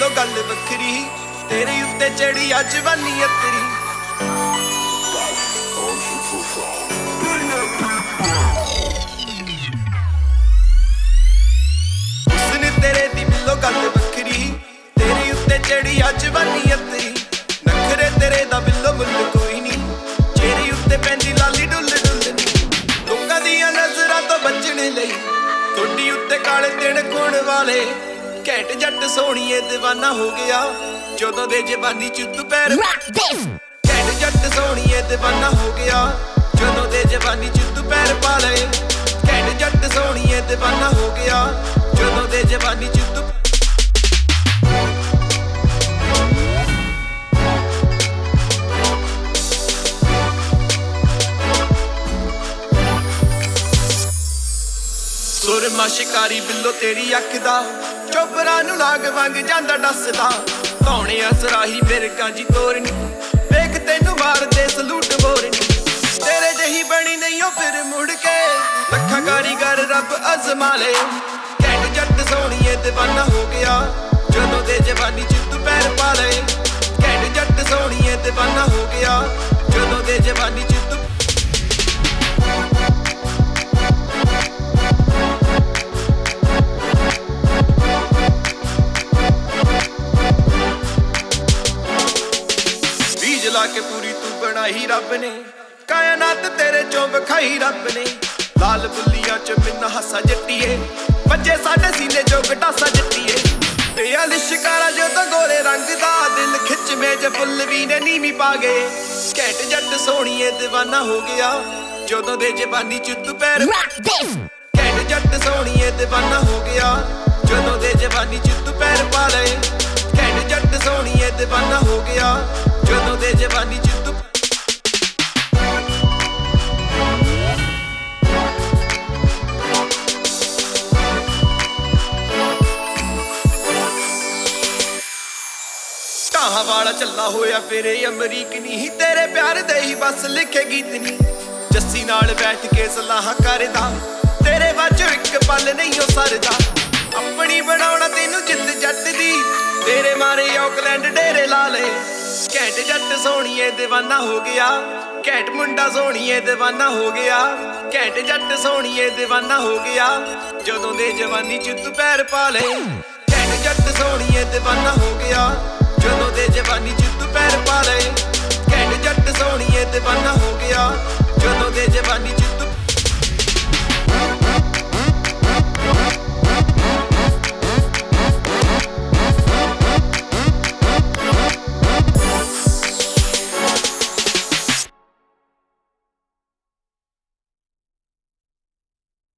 बिल्लो गल वखरी तेरे उत्ते चढ़ी अज जवानी अतरी उसने तेरे दी बिल्लो गल वखरी तेरे उत्ते चढ़ी अज जवानी अतरी नखरे तेरे दा बिल्लो मुल कोई नहीं चेहरे उत्ते पैंदी लाली डुल डुल लोकां दियां नजरां तो बचने लई थोड़ी उत्ते काले दिन कोण वाले घैंट जट सोहणीए दीवाना हो गया जदों दे जवानी च तू पैर घैंट जट सोहणीए दीवाना हो गया जदों दे जवानी च तू पैर पा ले घैंट जट सोहणीए दीवाना हो गया जदों दे जवानी च तू सुरमा शिकारी बिल्लो तेरी अख दा चोबरा नू नाग वांग जांदा डसदा धौणे असराही मिर्गां जी तोरनी वेख तैनू मार दे सलूट बोरनी तेरे जही बनी नहीं हो फिर मुड़ के लखा कारीगर रब अजमा ले घैंट जट सोहणीए दीवाना हो गया जदों दे जवानी च तू पैर पा ले घैंट जट सोहणीए दीवाना हो गया जदों दे जवानी च तू ला के पूरी तू बनाई रब ने कायनात तेरे चों विखाई रब ने लाल बुल्लियां च मिन्ना हासा जट्टीए बच्चे साडे सीने चों गटासा जट्टीए तेरा लिशकारा जो तो गोरे रंग दा दिल खिच में ज फुल भी ने नीवी पा गए घैंट जट सोहणीए दीवाना हो गया जदों दे जवानी च तू पैर घैंट जट सोहणीए दीवाना हो गया जदों दे जवानी च तू पैर पा ले घैंट जट सोहणीए दीवाना हो गया जदों दे जवानी च तू ढाहां वाला चला होया फिरे अमरीक नहीं तेरे प्यार दे ही बस लिखे गीत नहीं जस्सी नाल बैठ के सलाहां करदा तेरे वाजो एक पल नहीं हो सरदा अपनी बनाउणा तैनू जिंद जट दी तेरे मारे ऑकलैंड डेरे ला ले घैंट जट सोहणीए दीवाना हो गया घैंट मुंडा सोहणीए दीवाना हो गया घैंट जट सोहणीए दीवाना हो गया जदों दे जवानी च तू पैर पा ले घैंट जट सोहणीए दीवाना हो गया जदों दे जवानी च तू पैर पा ले घैंट जट सोहणीए दीवाना हो गया